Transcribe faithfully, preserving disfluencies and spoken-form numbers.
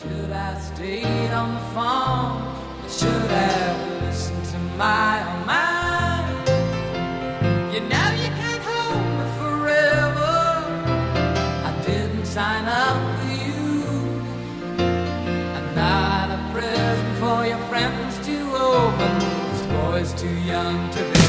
Should I stayed on the phone? I should have listened to my own mind. You know you can't hold me forever. I didn't sign up for you. I'm not a present for your friends to open. This boy's too young to be